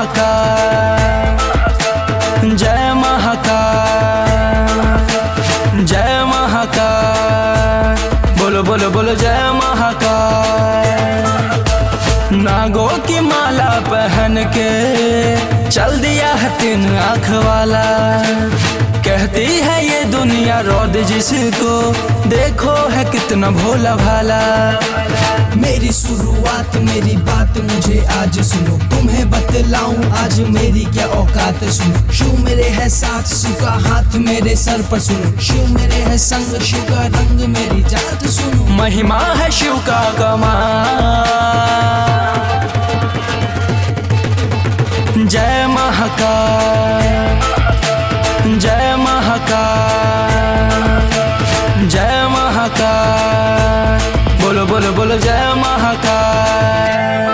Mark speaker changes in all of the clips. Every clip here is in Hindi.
Speaker 1: महाकाल, जय महाकाल, जय महाकाल, बोलो बोलो बोलो जय महाकाल। नागों की माला पहन के चल दिया है 3 आँख वाला, कहती है ये दुनिया रौद जिसको देखो है कितना भोला भाला।
Speaker 2: मेरी शुरुआत मेरी बात मुझे आज सुनो, तुम्हें बतलाऊं आज मेरी क्या औकात सुनो। शिव मेरे है साथ, शिव का हाथ मेरे सर पर सुनो, शिव मेरे है संग, शिव का रंग मेरी जात सुनो।
Speaker 1: महिमा है शिव का कमाल, जय महाकाल, जय महाकाल, जय महाकाल, बोलो बोलो बोलो जय महाकाल।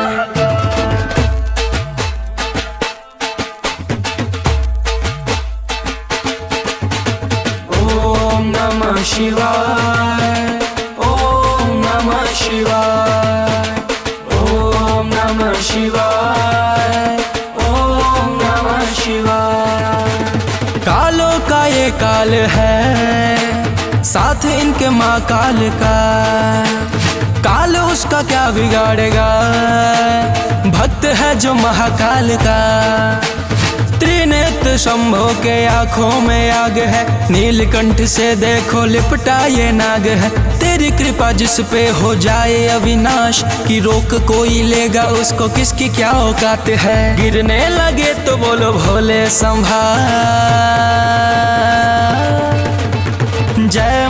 Speaker 1: ओम नमः शिवाय, ओम नमः शिवाय, ओम नमः शिवाय, ओम नमः शिवाय। कालों का ये काल है, साथ इनके माँ काल का, काल उसका क्या बिगाड़ेगा, भक्त है जो महाकाल का। त्रिनेत्र शंभो के आँखों में आग है, नीलकंठ से देखो लिपटा ये नाग है। तेरी कृपा जिस पे हो जाए अविनाश, की रोक कोई लेगा उसको किसकी क्या औकात है। गिरने लगे तो बोलो भोले संभाल, जय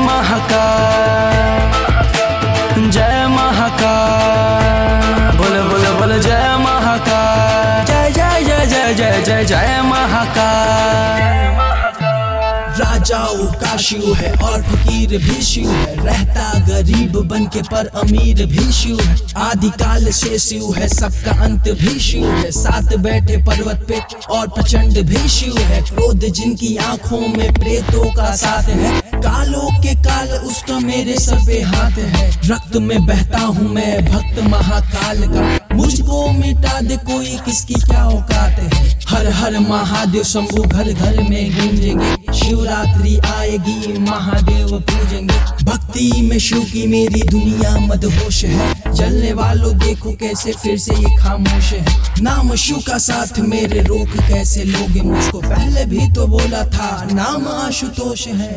Speaker 1: महाकाल, जय महाकाल, बोलो बोलो बोलो जय महाकाल, जय जय जय जय जय जय जय महाकाल।
Speaker 2: राजाओं का शिव है और फकीर भी शिव है, रहता गरीब बनके पर अमीर भी शिव है। आदिकाल से शिव है, सबका अंत भी शिव है, साथ बैठे पर्वत पे और प्रचंड भी शिव है। क्रोध जिनकी आंखों में प्रेतों का साथ है, कालों के काल उसका मेरे सर पे हाथ है। रक्त में बहता हूँ मैं भक्त महाकाल का, मुझको मिटा दे कोई किसकी क्या औकात है। हर हर महादेव शंभू घर घर में गूंजेंगे, शिवरात्रि आएगी महादेव पूजेंगे। भक्ति में शिव की मेरी दुनिया मदहोश है, जलने वालों देखो कैसे फिर से ये खामोश है। नाम शिव का साथ मेरे रोक कैसे लोगे मुझको, पहले भी तो बोला था नाम आशुतोष है।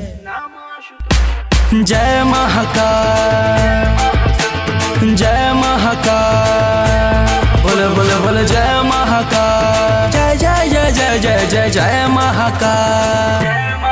Speaker 1: जय महाकाल, जय महाकाल, बोलो बोलो बोलो जय महाकाल, जय जय जय जय जय जय जय महाकाल।